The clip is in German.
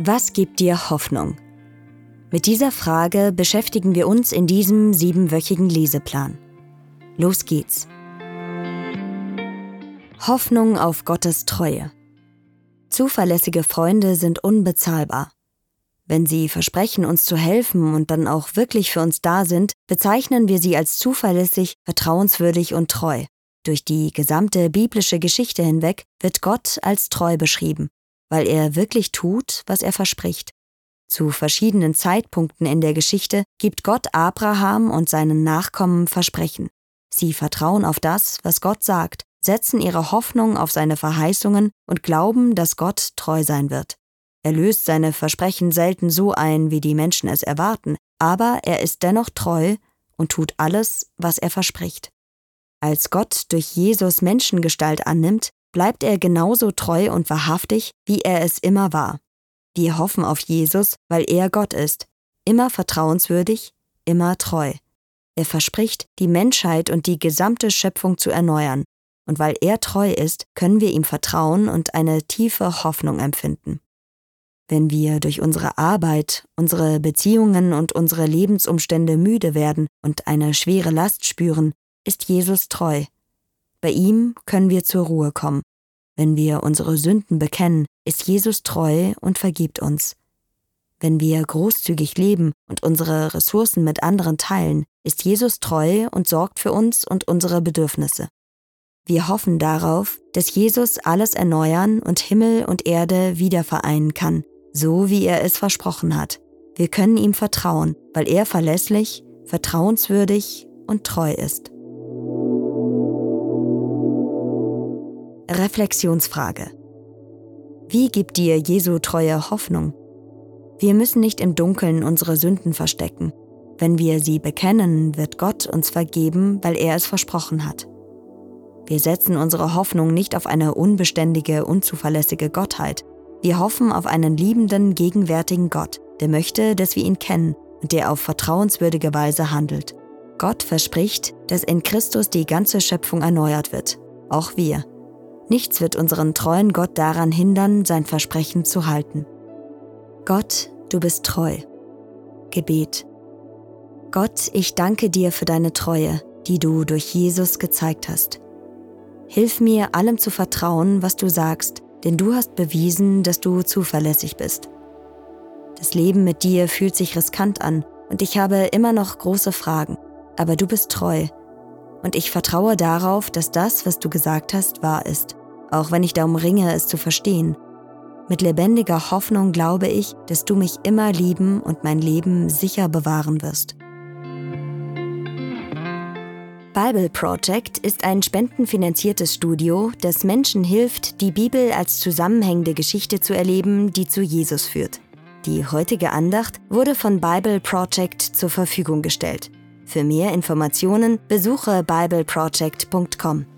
Was gibt dir Hoffnung? Mit dieser Frage beschäftigen wir uns in diesem 7-wöchigen Leseplan. Los geht's! Hoffnung auf Gottes Treue. Zuverlässige Freunde sind unbezahlbar. Wenn sie versprechen, uns zu helfen und dann auch wirklich für uns da sind, bezeichnen wir sie als zuverlässig, vertrauenswürdig und treu. Durch die gesamte biblische Geschichte hinweg wird Gott als treu beschrieben, weil er wirklich tut, was er verspricht. Zu verschiedenen Zeitpunkten in der Geschichte gibt Gott Abraham und seinen Nachkommen Versprechen. Sie vertrauen auf das, was Gott sagt, setzen ihre Hoffnung auf seine Verheißungen und glauben, dass Gott treu sein wird. Er löst seine Versprechen selten so ein, wie die Menschen es erwarten, aber er ist dennoch treu und tut alles, was er verspricht. Als Gott durch Jesus Menschengestalt annimmt, bleibt er genauso treu und wahrhaftig, wie er es immer war. Wir hoffen auf Jesus, weil er Gott ist, immer vertrauenswürdig, immer treu. Er verspricht, die Menschheit und die gesamte Schöpfung zu erneuern. Und weil er treu ist, können wir ihm vertrauen und eine tiefe Hoffnung empfinden. Wenn wir durch unsere Arbeit, unsere Beziehungen und unsere Lebensumstände müde werden und eine schwere Last spüren, ist Jesus treu. Bei ihm können wir zur Ruhe kommen. Wenn wir unsere Sünden bekennen, ist Jesus treu und vergibt uns. Wenn wir großzügig leben und unsere Ressourcen mit anderen teilen, ist Jesus treu und sorgt für uns und unsere Bedürfnisse. Wir hoffen darauf, dass Jesus alles erneuern und Himmel und Erde wieder vereinen kann, so wie er es versprochen hat. Wir können ihm vertrauen, weil er verlässlich, vertrauenswürdig und treu ist. Reflexionsfrage: Wie gibt dir Jesu treue Hoffnung? Wir müssen nicht im Dunkeln unsere Sünden verstecken. Wenn wir sie bekennen, wird Gott uns vergeben, weil er es versprochen hat. Wir setzen unsere Hoffnung nicht auf eine unbeständige, unzuverlässige Gottheit. Wir hoffen auf einen liebenden, gegenwärtigen Gott, der möchte, dass wir ihn kennen und der auf vertrauenswürdige Weise handelt. Gott verspricht, dass in Christus die ganze Schöpfung erneuert wird, auch wir. Nichts wird unseren treuen Gott daran hindern, sein Versprechen zu halten. Gott, du bist treu. Gebet. Gott, ich danke dir für deine Treue, die du durch Jesus gezeigt hast. Hilf mir, allem zu vertrauen, was du sagst, denn du hast bewiesen, dass du zuverlässig bist. Das Leben mit dir fühlt sich riskant an und ich habe immer noch große Fragen, aber du bist treu. Und ich vertraue darauf, dass das, was du gesagt hast, wahr ist, auch wenn ich darum ringe, es zu verstehen. Mit lebendiger Hoffnung glaube ich, dass du mich immer lieben und mein Leben sicher bewahren wirst. Bible Project ist ein spendenfinanziertes Studio, das Menschen hilft, die Bibel als zusammenhängende Geschichte zu erleben, die zu Jesus führt. Die heutige Andacht wurde von Bible Project zur Verfügung gestellt. Für mehr Informationen besuche bibleproject.com.